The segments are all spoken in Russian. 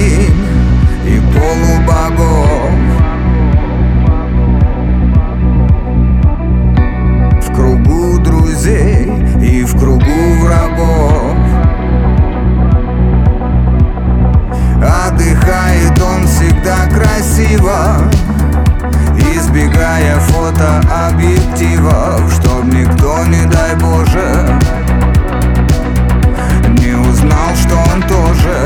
богинь и полубогов. В кругу друзей и в кругу врагов. Отдыхает он всегда красиво, избегая фотообъективов, чтоб никто, не дай Боже, не узнал, что он тоже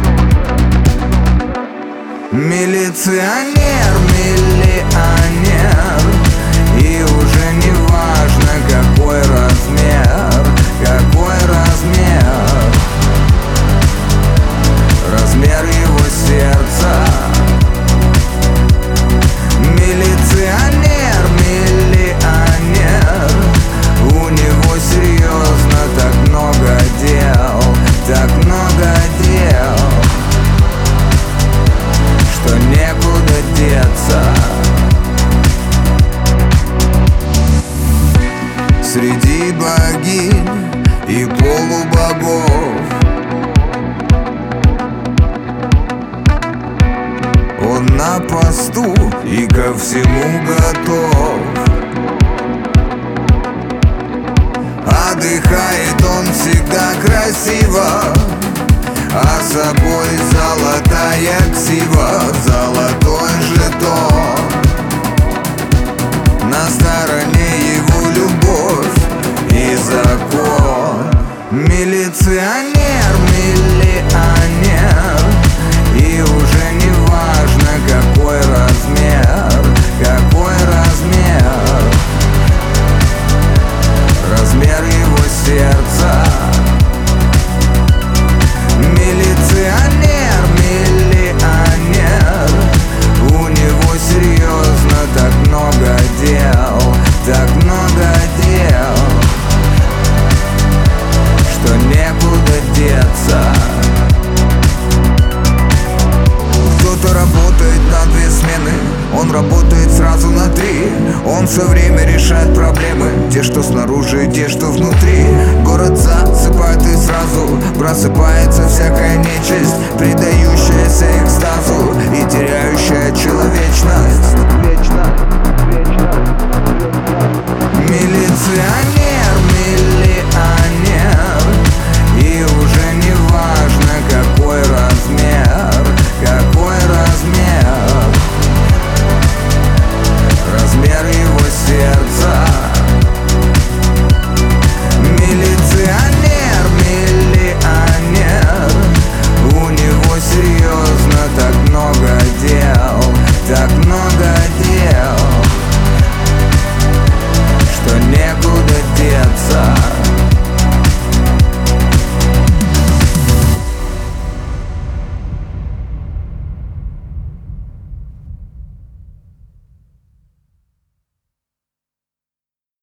милиционер, миллионер. И уже не важно, какой размер, какой размер, размер его сердца. Милиционер, миллионер, у него серьезно так много дел, так много дел, что некуда деться. Среди богинь и полубогов он на посту и ко всему готов. Отдыхает он всегда красиво, а собой золотая ксива, золотой жетон. На стороне его любовь и закон. Милиционер, миллионер, и уже не важно, какой размер, какой размер, размер его сердца. Милиционер, миллионер, у него серьезно так много дел, так много дел, что некуда деться. Кто-то работает на 2 смены, он работает сразу на 3. Он все время решает проблемы, те, что снаружи, и те, что внутри. Город засыпает и сразу просыпает